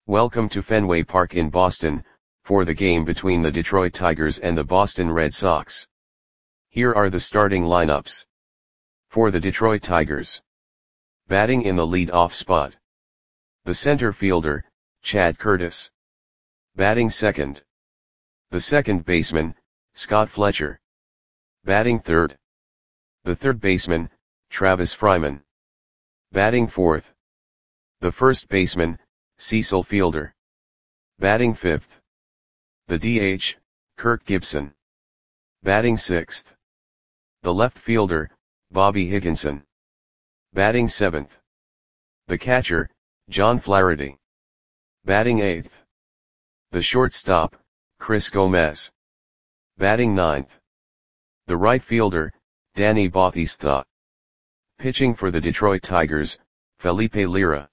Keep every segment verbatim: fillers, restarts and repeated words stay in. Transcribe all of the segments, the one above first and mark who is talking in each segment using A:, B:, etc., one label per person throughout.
A: Welcome to Fenway Park in Boston, for the game between the Detroit Tigers and the Boston Red Sox. Here are the starting lineups. For the Detroit Tigers. Batting in the lead-off spot. The center fielder, Chad Curtis. Batting second. The second baseman, Scott Fletcher. Batting third. The third baseman, Travis Fryman. Batting fourth. The first baseman, Cecil Fielder. Batting fifth. The D H, Kirk Gibson. Batting sixth. The left fielder, Bobby Higginson. Batting seventh. The catcher, John Flaherty. Batting eighth. The shortstop, Chris Gomez. Batting ninth. The right fielder, Danny Bautista. Pitching for the Detroit Tigers, Felipe Lira.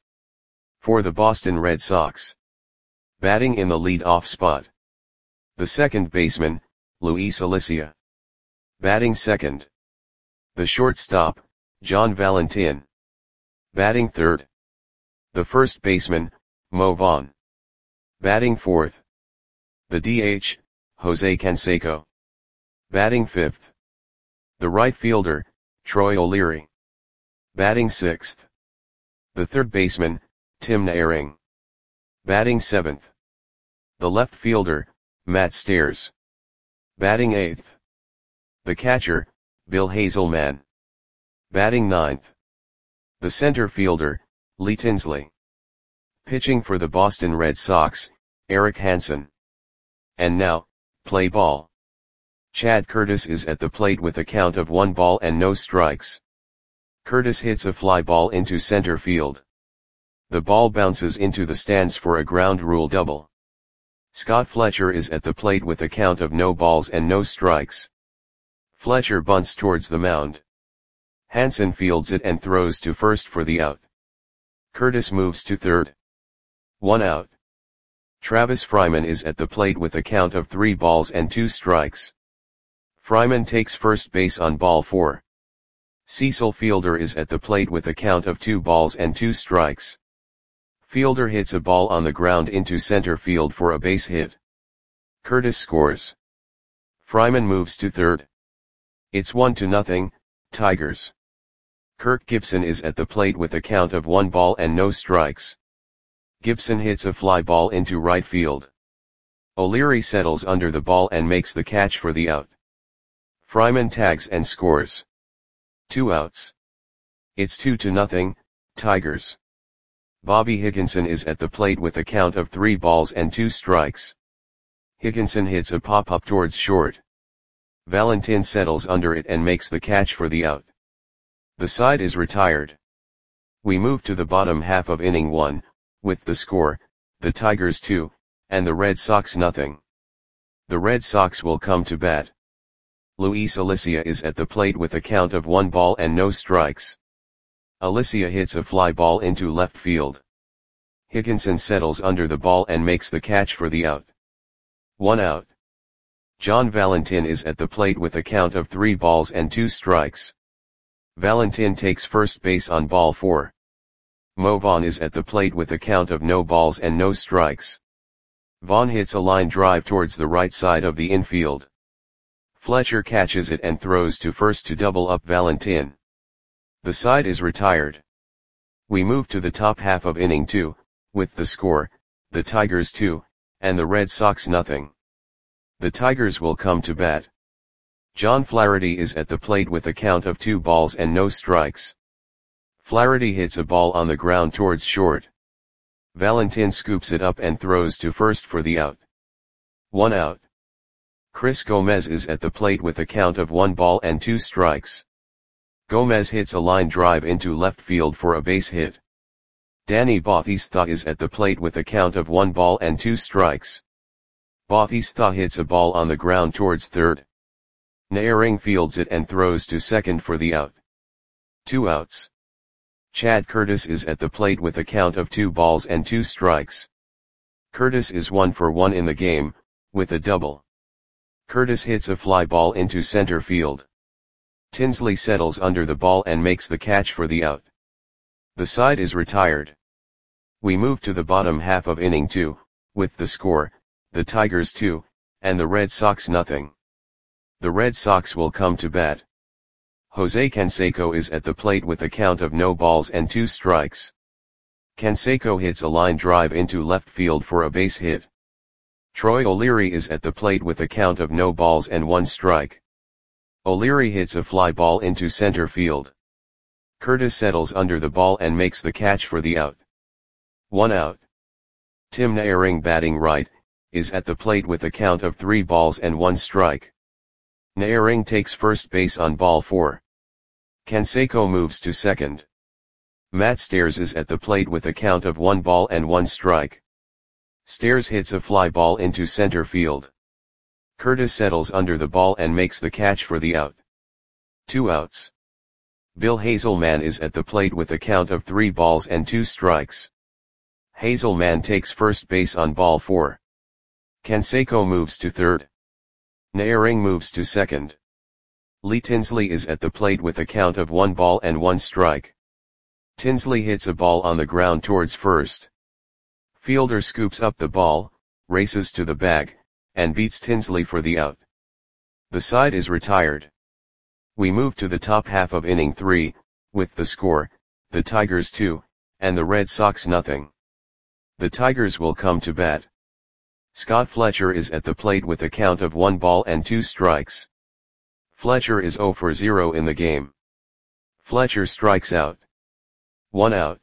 A: For the Boston Red Sox. Batting in the lead-off spot. The second baseman, Luis Alicia. Batting second. The shortstop, John Valentin. Batting third. The first baseman, Mo Vaughn. Batting fourth. The D H, Jose Canseco. Batting fifth. The right fielder, Troy O'Leary. Batting sixth. The third baseman, Tim Naehring. Batting seventh. The left fielder, Matt Stairs. Batting eighth. The catcher, Bill Hazelman. Batting ninth. The center fielder, Lee Tinsley. Pitching for the Boston Red Sox, Eric Hansen. And now, play ball. Chad Curtis is at the plate with a count of one ball and no strikes. Curtis hits a fly ball into center field. The ball bounces into the stands for a ground rule double. Scott Fletcher is at the plate with a count of no balls and no strikes. Fletcher bunts towards the mound. Hansen fields it and throws to first for the out. Curtis moves to third. One out. Travis Fryman is at the plate with a count of three balls and two strikes. Fryman takes first base on ball four. Cecil Fielder is at the plate with a count of two balls and two strikes. Fielder hits a ball on the ground into center field for a base hit. Curtis scores. Fryman moves to third. It's one to nothing, Tigers. Kirk Gibson is at the plate with a count of one ball and no strikes. Gibson hits a fly ball into right field. O'Leary settles under the ball and makes the catch for the out. Fryman tags and scores. Two outs. It's two to nothing, Tigers. Bobby Higginson is at the plate with a count of three balls and two strikes. Higginson hits a pop-up towards short. Valentin settles under it and makes the catch for the out. The side is retired. We move to the bottom half of inning one, with the score, the Tigers two, and the Red Sox nothing. The Red Sox will come to bat. Luis Alicia is at the plate with a count of one ball and no strikes. Alicia hits a fly ball into left field. Higginson settles under the ball and makes the catch for the out. One out. John Valentin is at the plate with a count of three balls and two strikes. Valentin takes first base on ball four. Mo Vaughn is at the plate with a count of no balls and no strikes. Vaughn hits a line drive towards the right side of the infield. Fletcher catches it and throws to first to double up Valentin. The side is retired. We move to the top half of inning two, with the score, the Tigers two, and the Red Sox nothing. The Tigers will come to bat. John Flaherty is at the plate with a count of two balls and no strikes. Flaherty hits a ball on the ground towards short. Valentin scoops it up and throws to first for the out. One out. Chris Gomez is at the plate with a count of one ball and two strikes. Gomez hits a line drive into left field for a base hit. Danny Bautista is at the plate with a count of one ball and two strikes. Bautista hits a ball on the ground towards third. Naehring fields it and throws to second for the out. Two outs. Chad Curtis is at the plate with a count of two balls and two strikes. Curtis is one for one in the game, with a double. Curtis hits a fly ball into center field. Tinsley settles under the ball and makes the catch for the out. The side is retired. We move to the bottom half of inning two, with the score, the Tigers two, and the Red Sox nothing. The Red Sox will come to bat. Jose Canseco is at the plate with a count of no balls and two strikes. Canseco hits a line drive into left field for a base hit. Troy O'Leary is at the plate with a count of no balls and one strike. O'Leary hits a fly ball into center field. Curtis settles under the ball and makes the catch for the out. One out. Tim Naehring, batting right, is at the plate with a count of three balls and one strike. Naehring takes first base on ball four. Canseco moves to second. Matt Stairs is at the plate with a count of one ball and one strike. Stairs hits a fly ball into center field. Curtis settles under the ball and makes the catch for the out. Two outs. Bill Hazelman is at the plate with a count of three balls and two strikes. Hazelman takes first base on ball four. Canseco moves to third. Naehring moves to second. Lee Tinsley is at the plate with a count of one ball and one strike. Tinsley hits a ball on the ground towards first. Fielder scoops up the ball, races to the bag, and beats Tinsley for the out. The side is retired. We move to the top half of inning three, with the score, the Tigers two, and the Red Sox nothing. The Tigers will come to bat. Scott Fletcher is at the plate with a count of one ball and two strikes. Fletcher is zero for zero in the game. Fletcher strikes out. One out.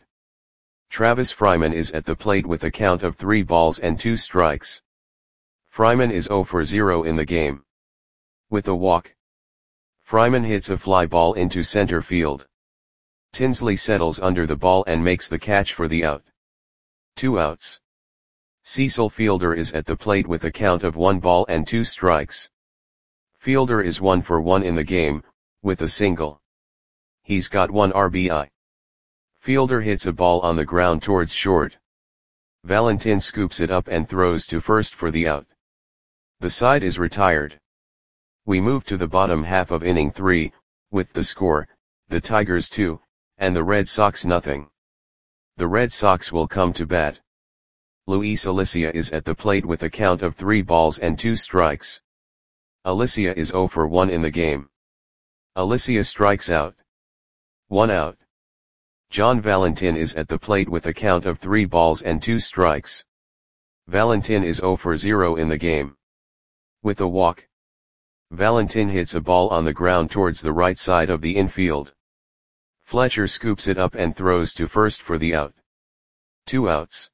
A: Travis Fryman is at the plate with a count of three balls and two strikes. Fryman is zero for zero in the game. With a walk. Fryman hits a fly ball into center field. Tinsley settles under the ball and makes the catch for the out. Two outs. Cecil Fielder is at the plate with a count of one ball and two strikes. Fielder is one for one in the game, with a single. He's got one R B I. Fielder hits a ball on the ground towards short. Valentin scoops it up and throws to first for the out. The side is retired. We move to the bottom half of inning three, with the score, the Tigers two, and the Red Sox nothing. The Red Sox will come to bat. Luis Alicia is at the plate with a count of three balls and two strikes. Alicia is zero for one in the game. Alicia strikes out. One out. John Valentin is at the plate with a count of three balls and two strikes. Valentin is zero for zero in the game. With a walk. Valentin hits a ball on the ground towards the right side of the infield. Fletcher scoops it up and throws to first for the out. Two outs.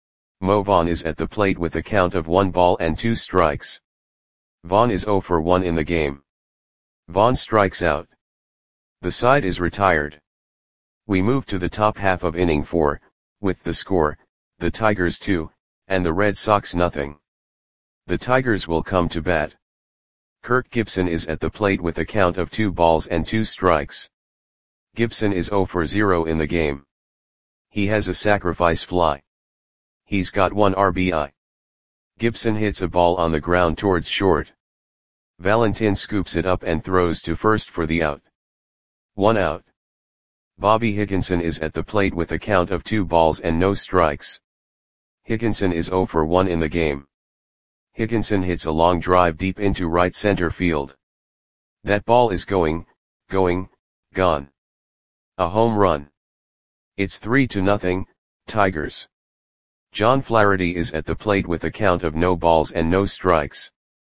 A: Mo Vaughn is at the plate with a count of one ball and two strikes. Vaughn is zero for one in the game. Vaughn strikes out. The side is retired. We move to the top half of inning four, with the score, the Tigers two, and the Red Sox nothing. The Tigers will come to bat. Kirk Gibson is at the plate with a count of two balls and two strikes. Gibson is zero for zero in the game. He has a sacrifice fly. He's got one R B I. Gibson hits a ball on the ground towards short. Valentin scoops it up and throws to first for the out. One out. Bobby Higginson is at the plate with a count of two balls and no strikes. Higginson is zero for one in the game. Higginson hits a long drive deep into right center field. That ball is going, going, gone. A home run. It's three to nothing, Tigers. John Flaherty is at the plate with a count of no balls and no strikes.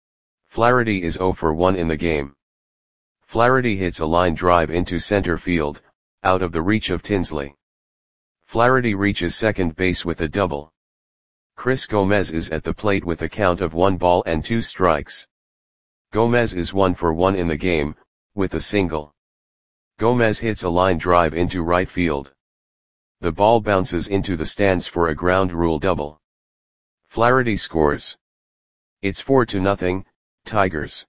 A: Flaherty is zero for one in the game. Flaherty hits a line drive into center field, out of the reach of Tinsley. Flaherty reaches second base with a double. Chris Gomez is at the plate with a count of one ball and two strikes. Gomez is one for one in the game, with a single. Gomez hits a line drive into right field. The ball bounces into the stands for a ground rule double. Flaherty scores. It's four to nothing, Tigers.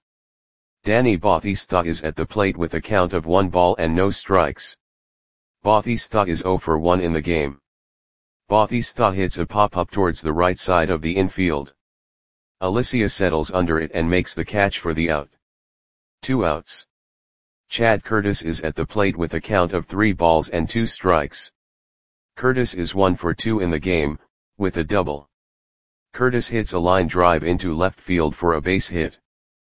A: Danny Bautista is at the plate with a count of one ball and no strikes. Bautista is zero for one in the game. Bautista hits a pop-up towards the right side of the infield. Alicia settles under it and makes the catch for the out. Two outs. Chad Curtis is at the plate with a count of three balls and two strikes. Curtis is one for two in the game, with a double. Curtis hits a line drive into left field for a base hit.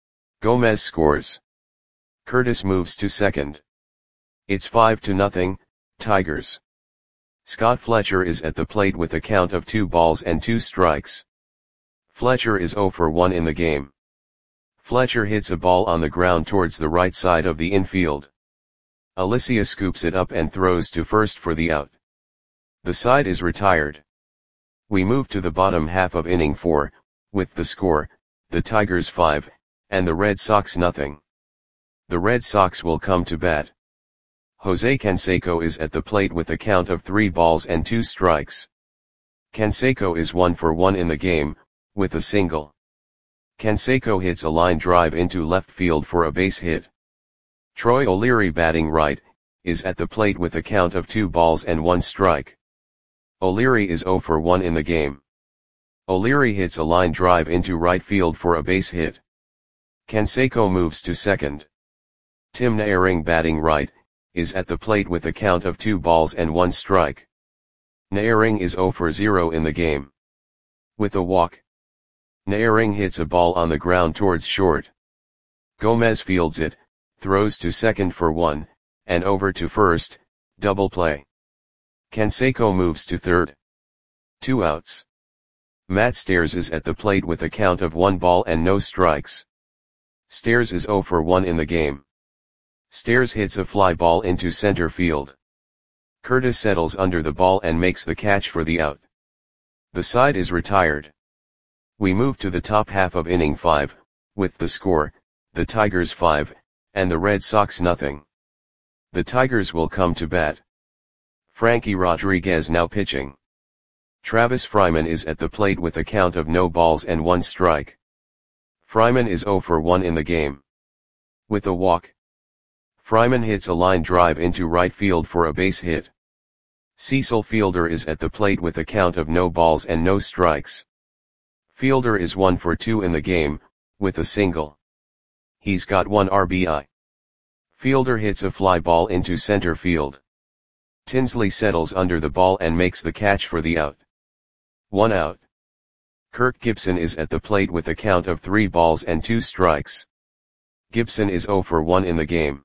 A: Gomez scores. Curtis moves to second. It's five to nothing, Tigers. Scott Fletcher is at the plate with a count of two balls and two strikes. Fletcher is zero for one in the game. Fletcher hits a ball on the ground towards the right side of the infield. Alicia scoops it up and throws to first for the out. The side is retired. We move to the bottom half of inning four, with the score, the Tigers five, and the Red Sox nothing. The Red Sox will come to bat. Jose Canseco is at the plate with a count of three balls and two strikes. Canseco is one for one in the game, with a single. Canseco hits a line drive into left field for a base hit. Troy O'Leary, batting right, is at the plate with a count of two balls and one strike. O'Leary is zero for one in the game. O'Leary hits a line drive into right field for a base hit. Canseco moves to second. Tim Naehring, batting right, is at the plate with a count of two balls and one strike. Naehring is zero for zero in the game. With a walk. Naehring hits a ball on the ground towards short. Gomez fields it, throws to second for one, and over to first, double play. Canseco moves to third. Two outs. Matt Stairs is at the plate with a count of one ball and no strikes. Stairs is zero for one in the game. Stairs hits a fly ball into center field. Curtis settles under the ball and makes the catch for the out. The side is retired. We move to the top half of inning five, with the score, the Tigers five, and the Red Sox nothing. The Tigers will come to bat. Frankie Rodriguez now pitching. Travis Fryman is at the plate with a count of no balls and one strike. Fryman is zero for one in the game. With a walk. Fryman hits a line drive into right field for a base hit. Cecil Fielder is at the plate with a count of no balls and no strikes. Fielder is one for two in the game, with a single. He's got one R B I. Fielder hits a fly ball into center field. Tinsley settles under the ball and makes the catch for the out. One out. Kirk Gibson is at the plate with a count of three balls and two strikes. Gibson is zero for one in the game.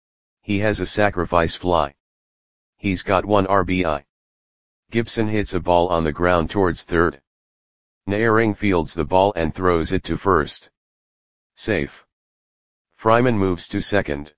A: He has a sacrifice fly. He's got one R B I. Gibson hits a ball on the ground towards third. Naehring fields the ball and throws it to first. Safe. Fryman moves to second.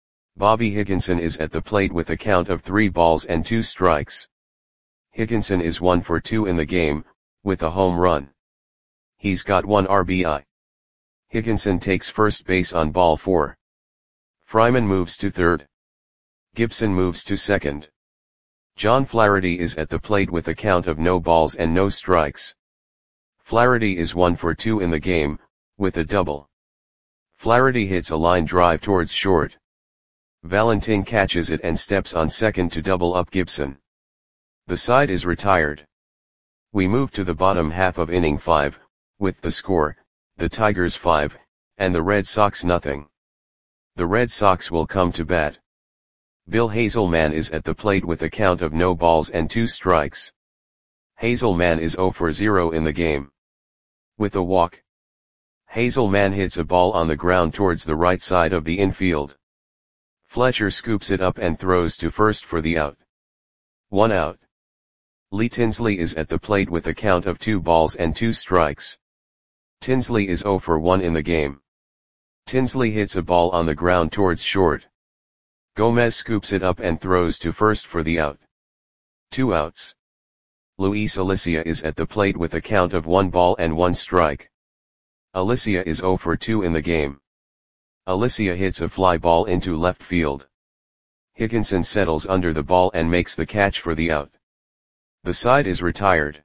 A: Bobby Higginson is at the plate with a count of three balls and two strikes. Higginson is one for two in the game, with a home run. He's got one R B I. Higginson takes first base on ball four. Fryman moves to third. Gibson moves to second. John Flaherty is at the plate with a count of no balls and no strikes. Flaherty is one for two in the game, with a double. Flaherty hits a line drive towards short. Valentin catches it and steps on second to double up Gibson. The side is retired. We move to the bottom half of inning five, with the score, the Tigers five, and the Red Sox nothing. The Red Sox will come to bat. Bill Hazelman is at the plate with a count of no balls and two strikes. Hazelman is zero for zero in the game. With a walk. Hazelman hits a ball on the ground towards the right side of the infield. Fletcher scoops it up and throws to first for the out. One out. Lee Tinsley is at the plate with a count of two balls and two strikes. Tinsley is zero for one in the game. Tinsley hits a ball on the ground towards short. Gomez scoops it up and throws to first for the out. Two outs. Luis Alicia is at the plate with a count of one ball and one strike. Alicia is zero for two in the game. Alicia hits a fly ball into left field. Higginson settles under the ball and makes the catch for the out. The side is retired.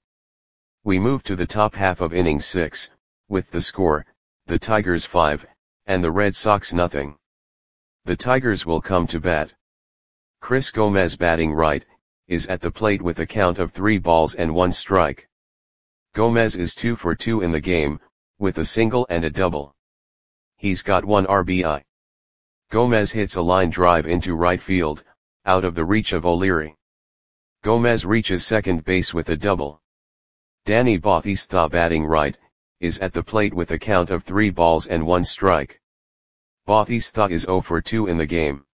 A: We move to the top half of inning six, with the score, the Tigers five, and the Red Sox nothing. The Tigers will come to bat. Chris Gomez, batting right, is at the plate with a count of three balls and one strike. Gomez is two for two in the game, with a single and a double. He's got one R B I. Gomez hits a line drive into right field, out of the reach of O'Leary. Gomez reaches second base with a double. Danny Bautista batting right, is at the plate with a count of three balls and one strike. Bautista is oh for two in the game.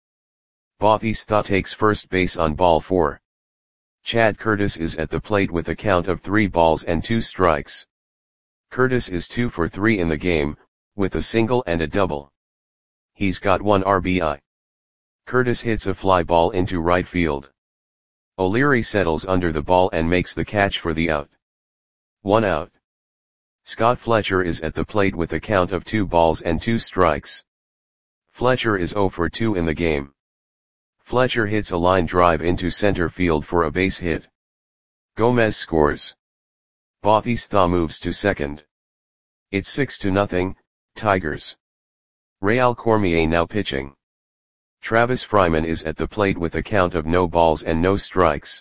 A: Bautista takes first base on ball four. Chad Curtis is at the plate with a count of three balls and two strikes. Curtis is two for three in the game, with a single and a double. He's got one R B I. Curtis hits a fly ball into right field. O'Leary settles under the ball and makes the catch for the out. One out. Scott Fletcher is at the plate with a count of two balls and two strikes. Fletcher is oh for two in the game. Fletcher hits a line drive into center field for a base hit. Gomez scores. Bautista moves to second. It's six to nothing, Tigers. Real Cormier now pitching. Travis Fryman is at the plate with a count of no balls and no strikes.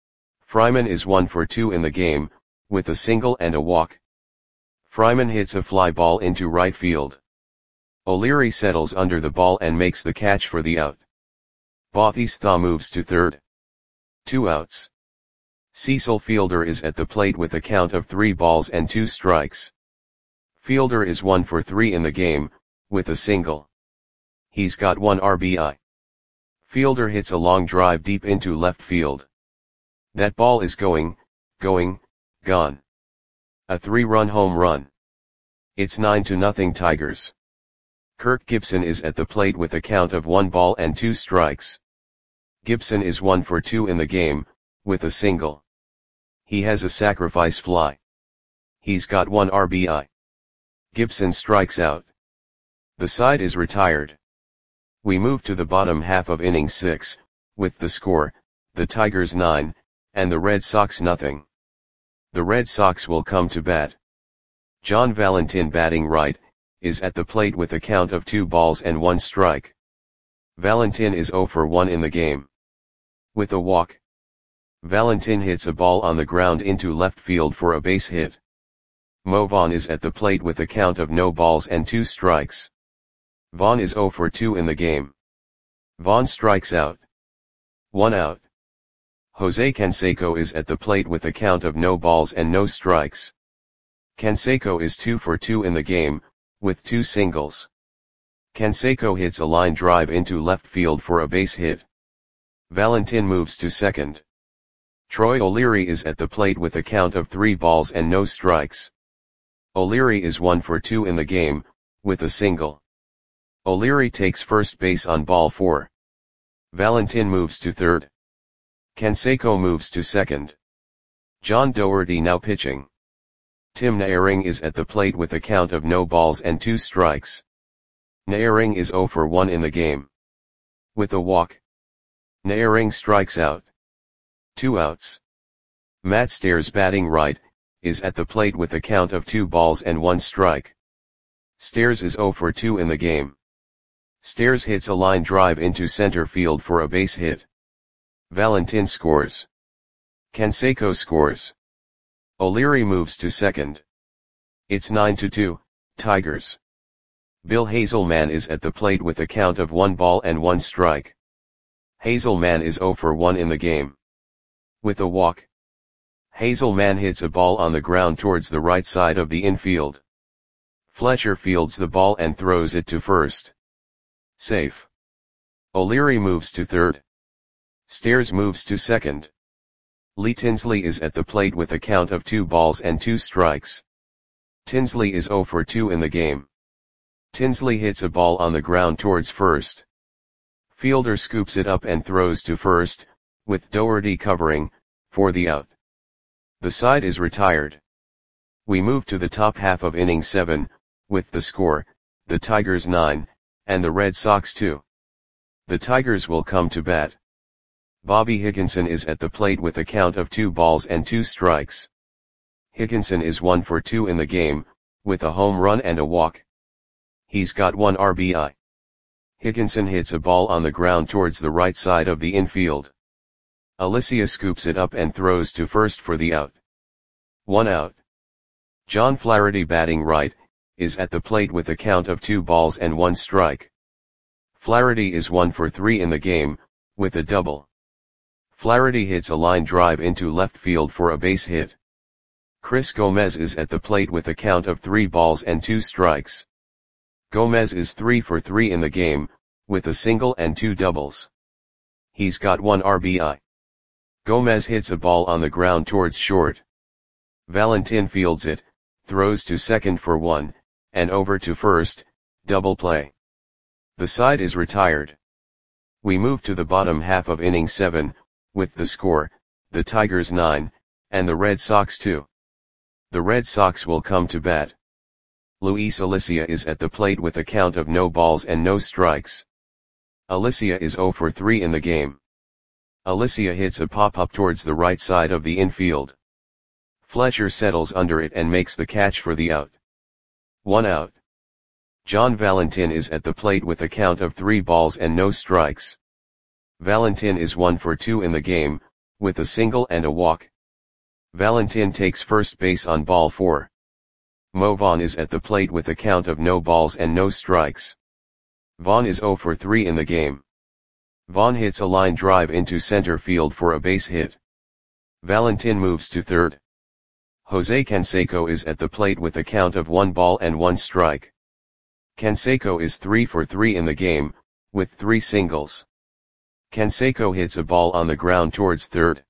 A: Fryman is one for two in the game, with a single and a walk. Fryman hits a fly ball into right field. O'Leary settles under the ball and makes the catch for the out. Bautista moves to third. Two outs. Cecil Fielder is at the plate with a count of three balls and two strikes. Fielder is one for three in the game, with a single. He's got one R B I. Fielder hits a long drive deep into left field. That ball is going, going, gone. A three-run home run. It's nine to nothing Tigers. Kirk Gibson is at the plate with a count of one ball and two strikes. Gibson is one for two in the game, with a single. He has a sacrifice fly. He's got one R B I. Gibson strikes out. The side is retired. We move to the bottom half of inning six, with the score, the Tigers nine, and the Red Sox nothing. The Red Sox will come to bat. John Valentin batting right, is at the plate with a count of two balls and one strike. Valentin is oh for one in the game. With a walk. Valentin hits a ball on the ground into left field for a base hit. Mo Vaughn is at the plate with a count of no balls and two strikes. Vaughn is oh for two in the game. Vaughn strikes out. One out. Jose Canseco is at the plate with a count of no balls and no strikes. Canseco is two for two in the game, with two singles. Canseco hits a line drive into left field for a base hit. Valentin moves to second. Troy O'Leary is at the plate with a count of three balls and no strikes. O'Leary is one for two in the game, with a single. O'Leary takes first base on ball four. Valentin moves to third. Canseco moves to second. John Doherty now pitching. Tim Naehring is at the plate with a count of no balls and two strikes. Naehring is oh for one in the game. With a walk. Naehring strikes out. Two outs. Matt Stairs batting right, is at the plate with a count of two balls and one strike. Stairs is oh for two in the game. Stairs hits a line drive into center field for a base hit. Valentin scores. Canseco scores. O'Leary moves to second. It's nine to two, Tigers. Bill Hazelman is at the plate with a count of one ball and one strike. Hazelman is oh for one in the game. With a walk. Hazelman hits a ball on the ground towards the right side of the infield. Fletcher fields the ball and throws it to first. Safe. O'Leary moves to third. Stairs moves to second. Lee Tinsley is at the plate with a count of two balls and two strikes. Tinsley is oh for two in the game. Tinsley hits a ball on the ground towards first. Fielder scoops it up and throws to first, with Doherty covering, for the out. The side is retired. We move to the top half of inning seven, with the score, the Tigers nine, and the Red Sox two. The Tigers will come to bat. Bobby Higginson is at the plate with a count of two balls and two strikes. Higginson is one for two in the game, with a home run and a walk. He's got one R B I. Higginson hits a ball on the ground towards the right side of the infield. Alicia scoops it up and throws to first for the out. One out. John Flaherty batting right, is at the plate with a count of two balls and one strike. Flaherty is one for three in the game, with a double. Flaherty hits a line drive into left field for a base hit. Chris Gomez is at the plate with a count of three balls and two strikes. Gomez is three for three in the game, with a single and two doubles. He's got one R B I. Gomez hits a ball on the ground towards short. Valentin fields it, throws to second for one, and over to first, double play. The side is retired. We move to the bottom half of inning seven, with the score, the Tigers nine, and the Red Sox two. The Red Sox will come to bat. Luis Alicia is at the plate with a count of no balls and no strikes. Alicia is zero for three in the game. Alicia hits a pop-up towards the right side of the infield. Fletcher settles under it and makes the catch for the out. One out. John Valentin is at the plate with a count of three balls and no strikes. Valentin is one for two in the game, with a single and a walk. Valentin takes first base on ball four. Mo Vaughn is at the plate with a count of no balls and no strikes. Vaughn is zero for three in the game. Vaughn hits a line drive into center field for a base hit. Valentin moves to third. Jose Canseco is at the plate with a count of one ball and one strike. Canseco is three for three in the game, with three singles. Canseco hits a ball on the ground towards third.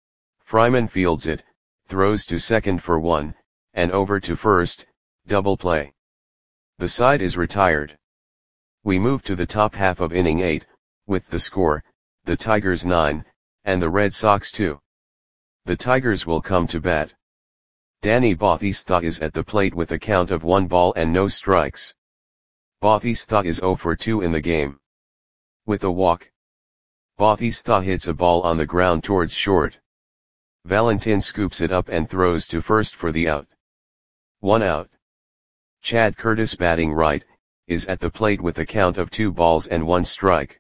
A: Fryman fields it, throws to second for one, and over to first, double play. The side is retired. We move to the top half of inning eight, with the score, the Tigers nine, and the Red Sox two. The Tigers will come to bat. Danny Bautista is at the plate with a count of one ball and no strikes. Bautista is zero for two in the game. With a walk. Bautista hits a ball on the ground towards short. Valentin scoops it up and throws to first for the out. One out. Chad Curtis, batting right, is at the plate with a count of two balls and one strike.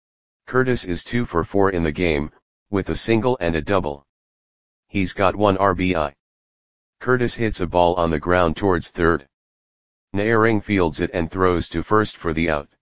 A: Curtis is two for four in the game, with a single and a double. He's got one R B I. Curtis hits a ball on the ground towards third. Naehring fields it and throws to first for the out.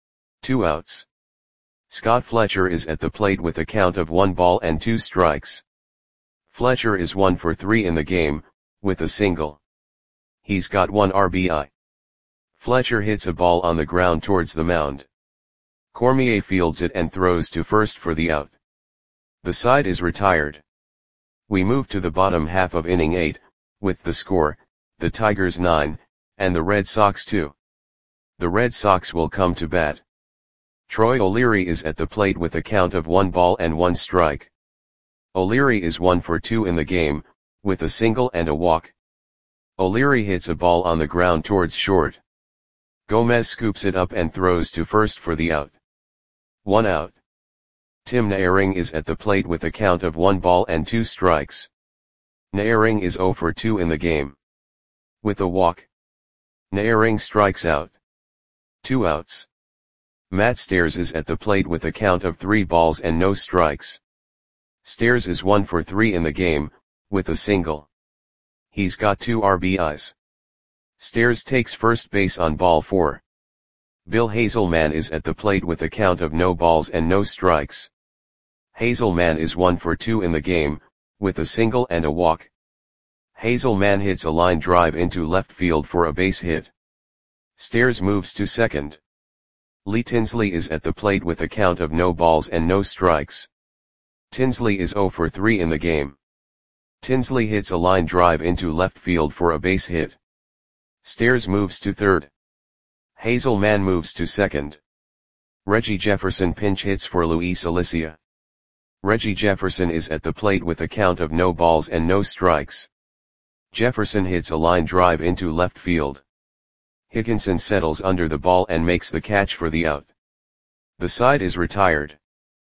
A: Two outs. Scott Fletcher is at the plate with a count of one ball and two strikes. Fletcher is one for three in the game, with a single. He's got one R B I. Fletcher hits a ball on the ground towards the mound. Cormier fields it and throws to first for the out. The side is retired. We move to the bottom half of inning eight, with the score, the Tigers nine, and the Red Sox two. The Red Sox will come to bat. Troy O'Leary is at the plate with a count of one ball and one strike. O'Leary is one for two in the game, with a single and a walk. O'Leary hits a ball on the ground towards short. Gomez scoops it up and throws to first for the out. One out. Tim Naehring is at the plate with a count of one ball and two strikes. Naehring is zero for two in the game. With a walk. Naehring strikes out. Two outs. Matt Stairs is at the plate with a count of three balls and no strikes. Stairs is one for three in the game, with a single. He's got two R B Is. Stairs takes first base on ball four. Bill Hazelman is at the plate with a count of no balls and no strikes. Hazelman is one for two in the game, with a single and a walk. Hazelman hits a line drive into left field for a base hit. Stairs moves to second. Lee Tinsley is at the plate with a count of no balls and no strikes. Tinsley is zero for three in the game. Tinsley hits a line drive into left field for a base hit. Stairs moves to third. Hazelman moves to second. Reggie Jefferson pinch hits for Luis Alicia. Reggie Jefferson is at the plate with a count of no balls and no strikes. Jefferson hits a line drive into left field. Higginson settles under the ball and makes the catch for the out. The side is retired.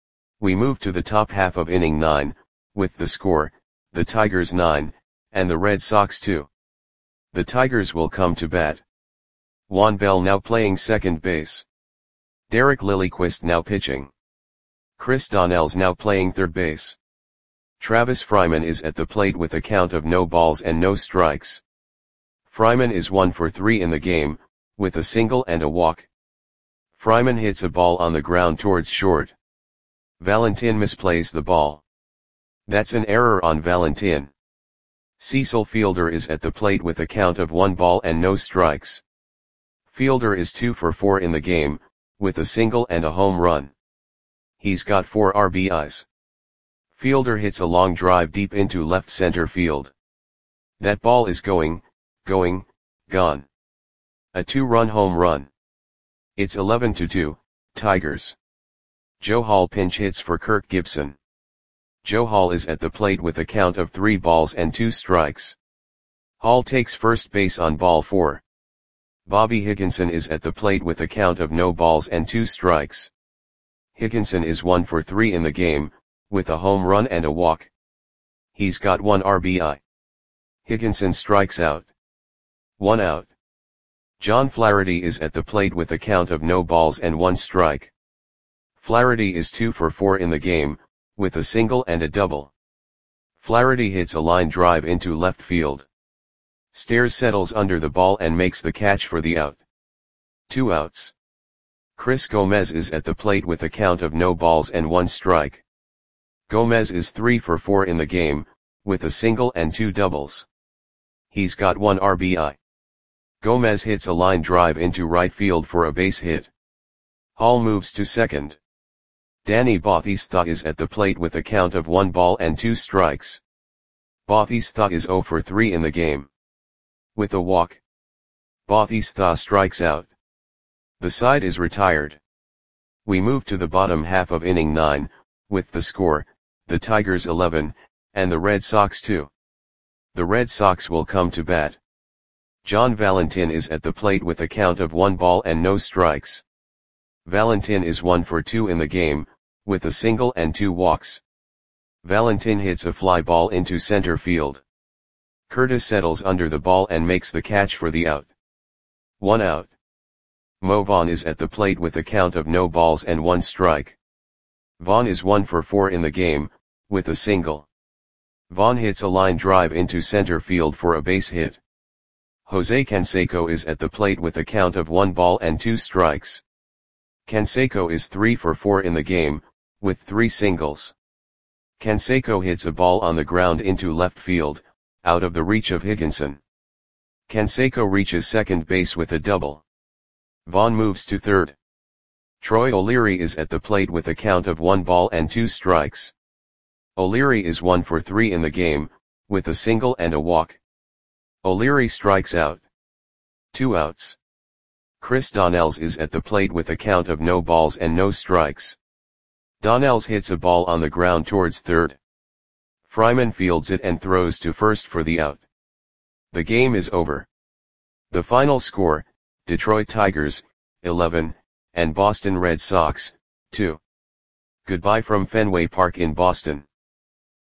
A: We move to the top half of inning nine, with the score, the Tigers nine, and the Red Sox two. The Tigers will come to bat. Juan Bell now playing second base. Derek Lilliquist now pitching. Chris Donnell's now playing third base. Travis Fryman is at the plate with a count of no balls and no strikes. Fryman is one for three in the game, with a single and a walk. Fryman hits a ball on the ground towards short. Valentin misplays the ball. That's an error on Valentin. Cecil Fielder is at the plate with a count of one ball and no strikes. Fielder is two for four in the game, with a single and a home run. He's got four R B Is. Fielder hits a long drive deep into left center field. That ball is going, going, gone. A two-run home run. It's eleven to two, Tigers. Joe Hall pinch hits for Kirk Gibson. Joe Hall is at the plate with a count of three balls and two strikes. Hall takes first base on ball four. Bobby Higginson is at the plate with a count of no balls and two strikes. Higginson is one for three in the game, with a home run and a walk. He's got one R B I. Higginson strikes out. One out. John Flaherty is at the plate with a count of no balls and one strike. Flaherty is two for four in the game, with a single and a double. Flaherty hits a line drive into left field. Stairs settles under the ball and makes the catch for the out. Two outs. Chris Gomez is at the plate with a count of no balls and one strike. Gomez is three for four in the game, with a single and two doubles. He's got one R B I. Gomez hits a line drive into right field for a base hit. Hall moves to second. Danny Bautista is at the plate with a count of one ball and two strikes. Bautista is zero for three in the game. With a walk, Bautista strikes out. The side is retired. We move to the bottom half of inning nine, with the score, the Tigers eleven, and the Red Sox two. The Red Sox will come to bat. John Valentin is at the plate with a count of one ball and no strikes. Valentin is one for two in the game, with a single and two walks. Valentin hits a fly ball into center field. Curtis settles under the ball and makes the catch for the out. One out. Mo Vaughn is at the plate with a count of no balls and one strike. Vaughn is one for four in the game, with a single. Vaughn hits a line drive into center field for a base hit. Jose Canseco is at the plate with a count of one ball and two strikes. Canseco is three for four in the game, with three singles. Canseco hits a ball on the ground into left field, out of the reach of Higginson. Canseco reaches second base with a double. Vaughn moves to third. Troy O'Leary is at the plate with a count of one ball and two strikes. O'Leary is one for three in the game, with a single and a walk. O'Leary strikes out. Two outs. Chris Donnells is at the plate with a count of no balls and no strikes. Donnells hits a ball on the ground towards third. Fryman fields it and throws to first for the out. The game is over. The final score, Detroit Tigers, eleven, and Boston Red Sox, two. Goodbye from Fenway Park in Boston.